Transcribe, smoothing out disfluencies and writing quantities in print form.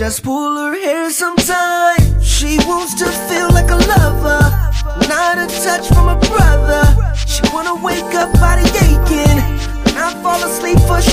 just pull her hair sometimes. She wants to feel like a lover, not a touch from a brother. She wanna wake up body aching, not fall asleep for